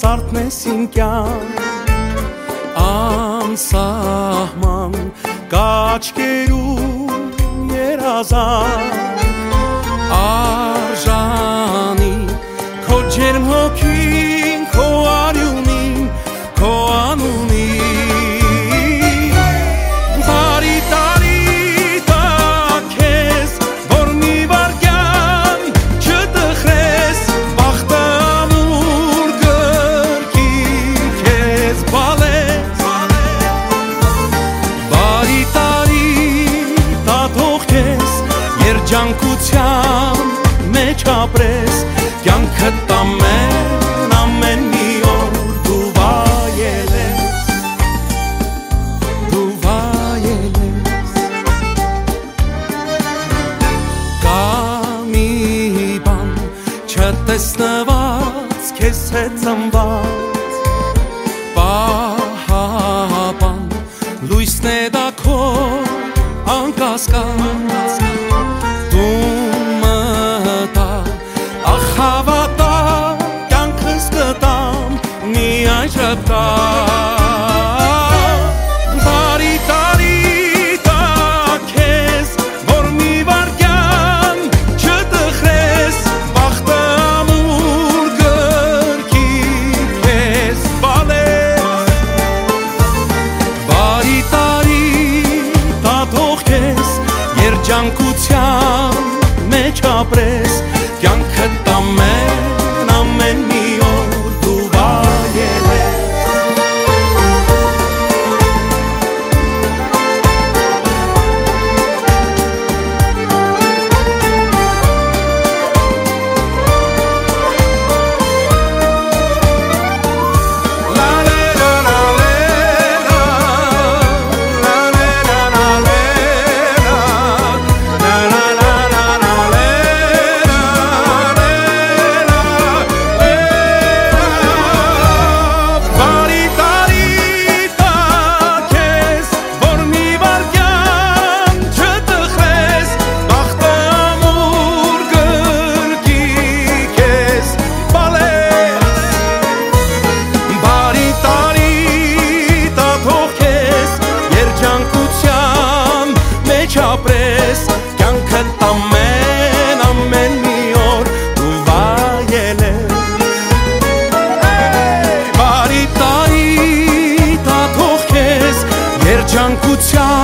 սարդնես իմ կյանք անսահման կաչկերում երազանք արժանի քո ջերմ հոգին քո արյունին քո անունին բարի տարի տա քեզ որ մի վարքյան չտխրես բախտը ամուր գրքի քեզ բալես բարի տարի տա թող քեզ երջանկության մեջ ապրես կյանքդ ամեն մի օր դու վայելես կա մի բան չտեսնված քեզ հետ ծնված պահապան լույսն է դա քո անկասկած Հավատա կյանքս կտամ միայն շպտա բարի տարի տա քեզ որ մի վարքյան չտխրես բախտը ամուր գրքի քեզ բալես բարի տարի տա թող քեզ երջանկության մեջ ապրես կյանքդ ամեն մի օր դու վայելես ապրես կյանքդ ամեն մի օր դու վայելես բարի տարի տա թող քեզ երջանկության